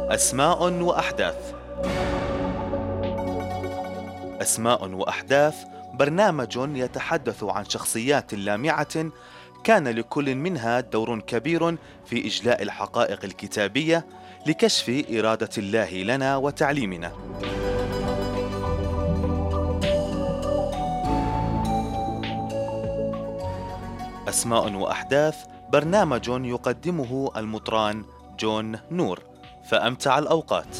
أسماء وأحداث. أسماء وأحداث برنامج يتحدث عن شخصيات لامعة كان لكل منها دور كبير في إجلاء الحقائق الكتابية لكشف إرادة الله لنا وتعليمنا. أسماء وأحداث برنامج يقدمه المطران جون نور، فأمتع الأوقات.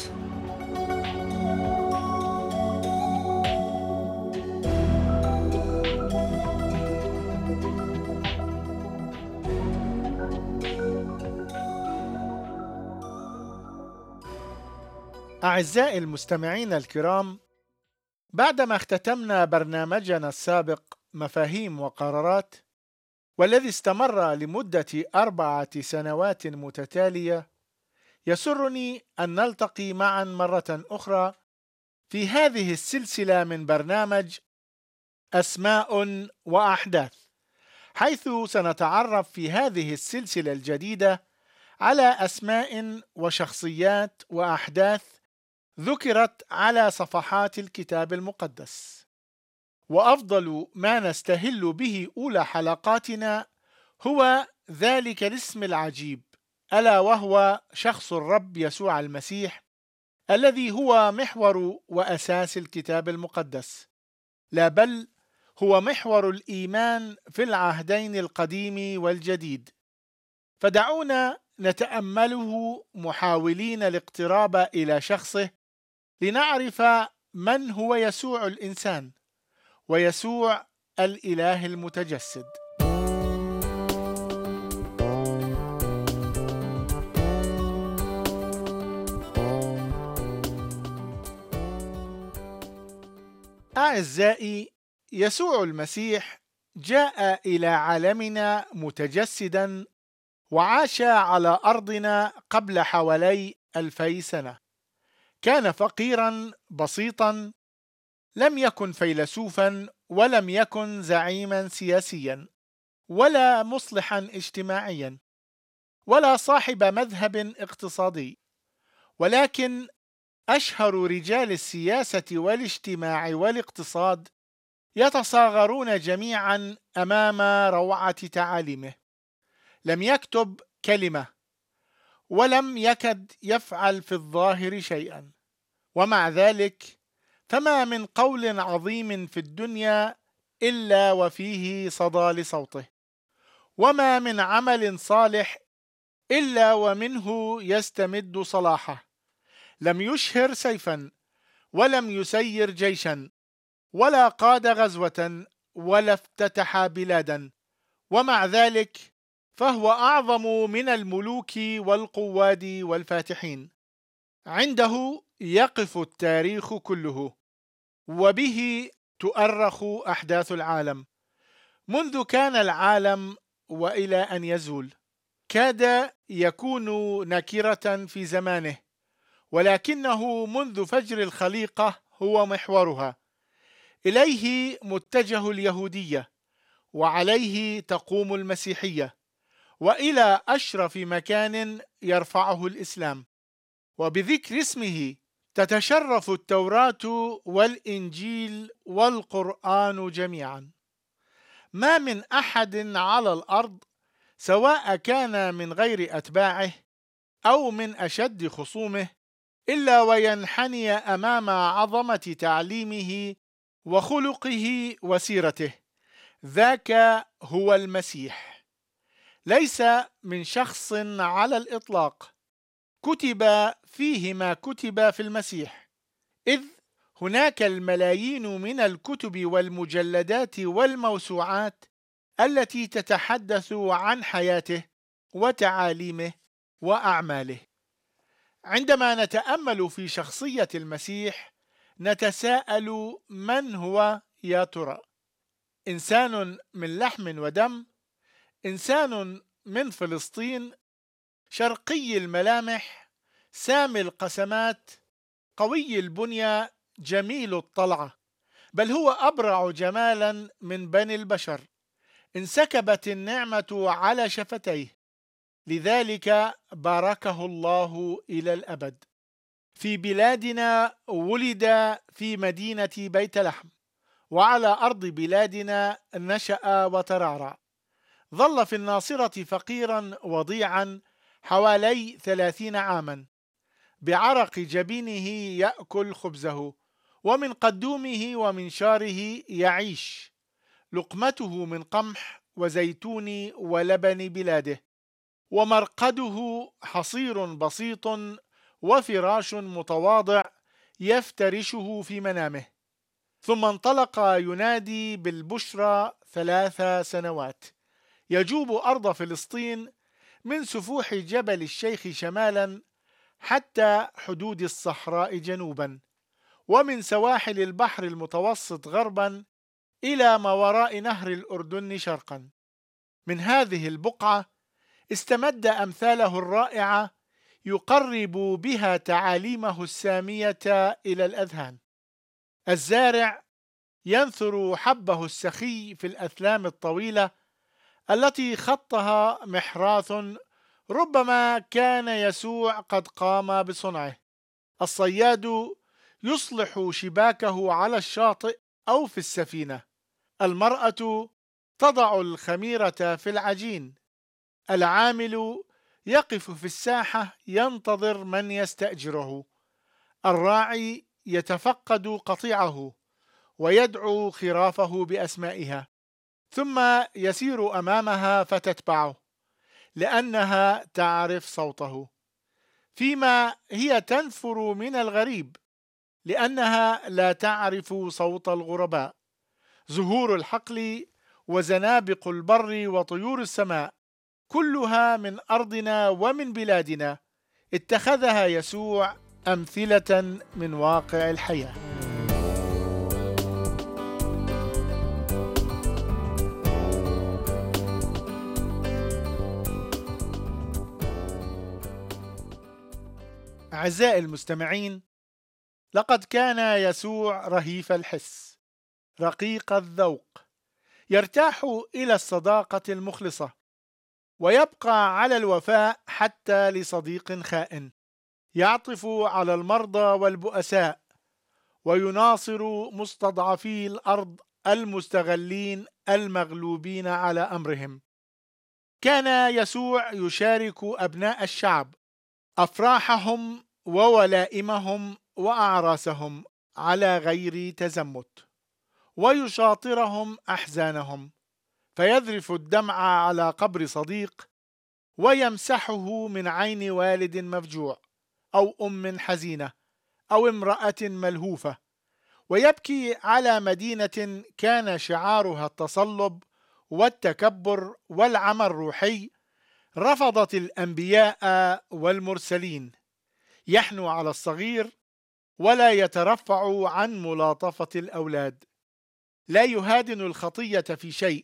أعزائي المستمعين الكرام، بعدما اختتمنا برنامجنا السابق مفاهيم وقرارات، والذي استمر لمدة 4 سنوات متتالية، يسرني أن نلتقي معا مرة أخرى في هذه السلسلة من برنامج أسماء وأحداث، حيث سنتعرف في هذه السلسلة الجديدة على أسماء وشخصيات وأحداث ذكرت على صفحات الكتاب المقدس. وأفضل ما نستهل به أولى حلقاتنا هو ذلك الاسم العجيب، ألا وهو شخص الرب يسوع المسيح، الذي هو محور وأساس الكتاب المقدس، لا بل هو محور الإيمان في العهدين القديم والجديد. فدعونا نتأمله محاولين الاقتراب إلى شخصه لنعرف من هو يسوع الإنسان ويسوع الإله المتجسد. أعزائي، يسوع المسيح جاء إلى عالمنا متجسدا وعاش على أرضنا قبل حوالي 2000 سنة. كان فقيرا بسيطا، لم يكن فيلسوفا، ولم يكن زعيما سياسيا، ولا مصلحا اجتماعيا، ولا صاحب مذهب اقتصادي، ولكن أشهر رجال السياسة والاجتماع والاقتصاد يتصاغرون جميعا أمام روعة تعاليمه. لم يكتب كلمة، ولم يكد يفعل في الظاهر شيئا، ومع ذلك فما من قول عظيم في الدنيا إلا وفيه صدى لصوته، وما من عمل صالح إلا ومنه يستمد صلاحه. لم يشهر سيفا، ولم يسير جيشا، ولا قاد غزوة، ولا افتتح بلادا، ومع ذلك فهو أعظم من الملوك والقواد والفاتحين. عنده يقف التاريخ كله، وبه تؤرخ أحداث العالم منذ كان العالم وإلى أن يزول. كاد يكون نكرة في زمانه، ولكنه منذ فجر الخليقة هو محورها. إليه متجه اليهودية، وعليه تقوم المسيحية، وإلى أشرف مكان يرفعه الإسلام. وبذكر اسمه تتشرف التوراة والإنجيل والقرآن جميعا. ما من أحد على الأرض، سواء كان من غير أتباعه أو من أشد خصومه، إلا وينحني أمام عظمة تعليمه وخلقه وسيرته. ذاك هو المسيح. ليس من شخص على الإطلاق كتب فيه ما كتب في المسيح، إذ هناك الملايين من الكتب والمجلدات والموسوعات التي تتحدث عن حياته وتعاليمه وأعماله. عندما نتأمل في شخصية المسيح نتساءل: من هو يا ترى؟ إنسان من لحم ودم، إنسان من فلسطين، شرقي الملامح، سامي القسمات، قوي البنية، جميل الطلعة، بل هو أبرع جمالا من بني البشر. انسكبت النعمة على شفتيه، لذلك باركه الله إلى الأبد. في بلادنا ولد في مدينة بيت لحم، وعلى أرض بلادنا نشأ وترعرع. ظل في الناصرة فقيرا وضيعا حوالي 30 عاما، بعرق جبينه يأكل خبزه، ومن قدومه ومنشاره يعيش. لقمته من قمح وزيتون ولبن بلاده، ومرقده حصير بسيط وفراش متواضع يفترشه في منامه. ثم انطلق ينادي بالبشرى 3 سنوات، يجوب أرض فلسطين من سفوح جبل الشيخ شمالا حتى حدود الصحراء جنوبا، ومن سواحل البحر المتوسط غربا إلى ما وراء نهر الأردن شرقا. من هذه البقعة استمد أمثاله الرائعة يقرب بها تعاليمه السامية إلى الأذهان. الزارع ينثر حبه السخي في الأثلام الطويلة التي خطها محراث ربما كان يسوع قد قام بصنعه. الصياد يصلح شباكه على الشاطئ أو في السفينة. المرأة تضع الخميرة في العجين. العامل يقف في الساحة ينتظر من يستأجره. الراعي يتفقد قطيعه ويدعو خرافه بأسمائها، ثم يسير أمامها فتتبعه لأنها تعرف صوته، فيما هي تنفر من الغريب لأنها لا تعرف صوت الغرباء. زهور الحقل وزنابق البر وطيور السماء كلها من أرضنا ومن بلادنا اتخذها يسوع أمثلة من واقع الحياة. أعزائي المستمعين، لقد كان يسوع رهيف الحس، رقيق الذوق، يرتاح إلى الصداقة المخلصة، ويبقى على الوفاء حتى لصديق خائن، يعطف على المرضى والبؤساء، ويناصر مستضعفي الأرض المستغلين المغلوبين على أمرهم. كان يسوع يشارك أبناء الشعب أفراحهم وولائمهم وأعراسهم على غير تزمت، ويشاطرهم أحزانهم، فيذرف الدمع على قبر صديق، ويمسحه من عين والد مفجوع أو أم حزينة أو امرأة ملهوفة، ويبكي على مدينة كان شعارها التصلب والتكبر والعمى الروحي، رفضت الأنبياء والمرسلين. يحنو على الصغير ولا يترفع عن ملاطفة الأولاد، لا يهادن الخطية في شيء،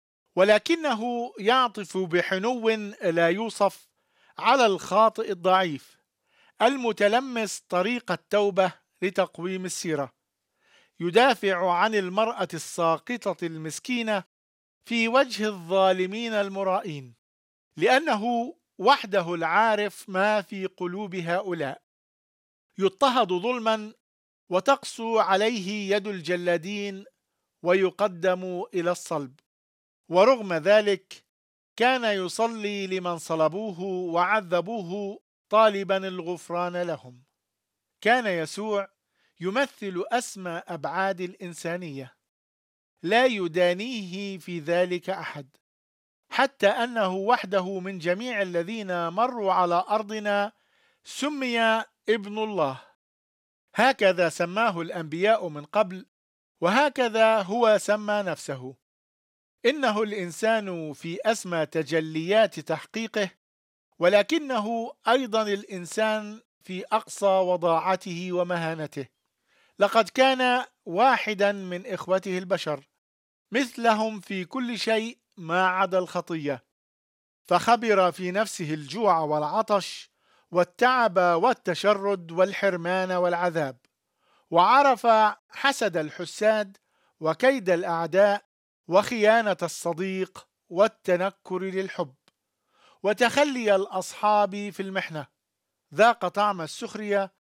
ولكنه يعطف بحنو لا يوصف على الخاطئ الضعيف المتلمس طريق التوبة لتقويم السيرة. يدافع عن المرأة الساقطة المسكينة في وجه الظالمين المرائين، لأنه وحده العارف ما في قلوب هؤلاء. يضطهد ظلما وتقسو عليه يد الجلادين ويقدم إلى الصلب، ورغم ذلك كان يصلي لمن صلبوه وعذبوه طالبا الغفران لهم. كان يسوع يمثل أسمى أبعاد الإنسانية، لا يدانيه في ذلك أحد، حتى أنه وحده من جميع الذين مروا على أرضنا سمي ابن الله. هكذا سماه الأنبياء من قبل، وهكذا هو سمى نفسه. إنه الإنسان في أسمى تجليات تحقيقه، ولكنه أيضا الإنسان في أقصى وضاعته ومهانته. لقد كان واحدا من إخوته البشر، مثلهم في كل شيء ما عدا الخطية، فخبر في نفسه الجوع والعطش والتعب والتشرد والحرمان والعذاب، وعرف حسد الحساد وكيد الأعداء وخيانة الصديق والتنكر للحب وتخلي الأصحاب في المحنة. ذاق طعم السخرية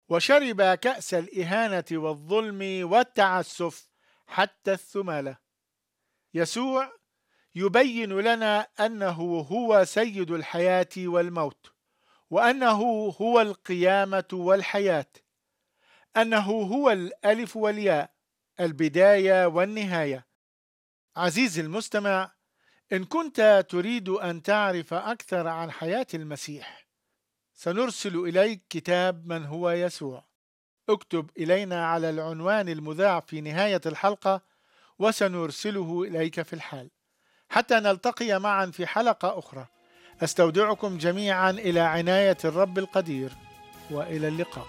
وشرب كأس الإهانة والظلم والتعسف حتى الثمالة. يسوع يبين لنا أنه هو سيد الحياة والموت، وأنه هو القيامة والحياة، أنه هو الألف والياء، البداية والنهاية. عزيزي المستمع، إن كنت تريد أن تعرف أكثر عن حياة المسيح، سنرسل إليك كتاب من هو يسوع. اكتب إلينا على العنوان المذاع في نهاية الحلقة وسنرسله إليك في الحال. حتى نلتقي معا في حلقة أخرى، أستودعكم جميعا إلى عناية الرب القدير، وإلى اللقاء.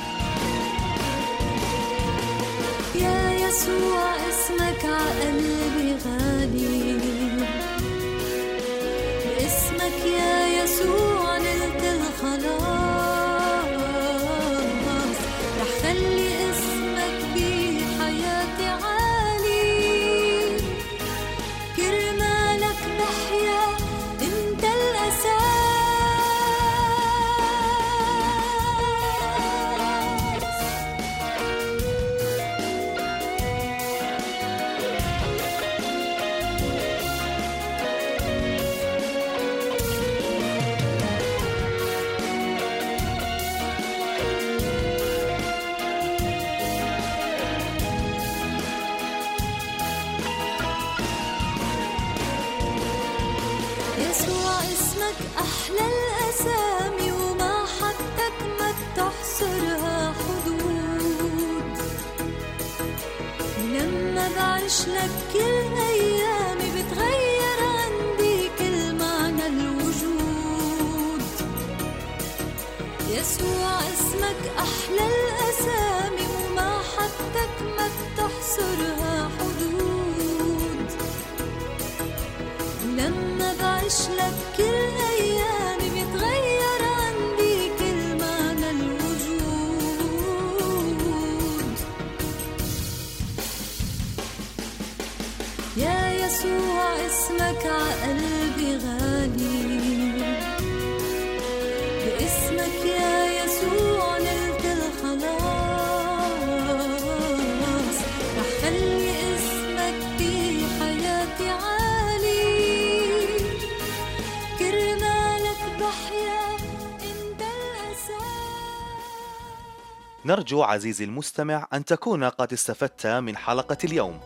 يا يسوع اسمك عقلبي غالي، باسمك يا يسوع نلت الخلاص، رح خلي اسمك بحياتي عالي، كرمالك بحيا انت الأساس. يسوع اسمك أحلى الأسامي، وما حدك ما بتحصرها حدود. لما بعيش لك كل أيامي بتغير عندي كل معنى الوجود. يسوع اسمك أحلى الأسامي، وما حدك ما بتحصرها حدود. لما بعيش لك كل أيامي بتغير عندي كل معنى الوجود. يا يسوع اسمك عقلبي غالي، باسمك يا يسوع نلت الخلاص، رح خلي اسمك بحياتي عالي، كرمالك بحيا انت الأساس. نرجو عزيزي المستمع أن تكون قد استفدت من حلقة اليوم.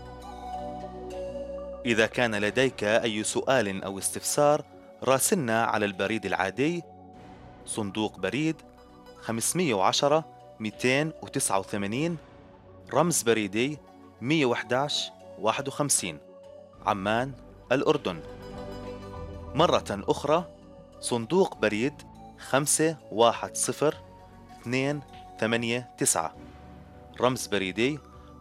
إذا كان لديك أي سؤال أو استفسار، راسلنا على البريد العادي صندوق بريد 510 289 رمز بريدي 111 51 عمان الأردن. مرة أخرى صندوق بريد 510 289 رمز بريدي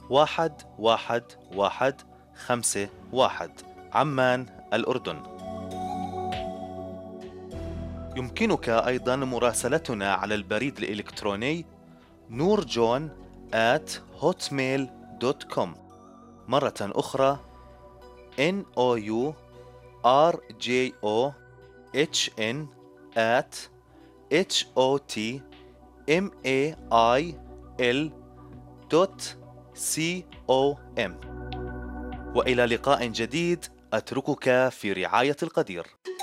11151 عمان الأردن. يمكنك أيضا مراسلتنا على البريد الإلكتروني nourjon@hotmail.com. مرة أخرى nourjohn@hotmail.com. وإلى لقاء جديد، أتركك في رعاية القدير.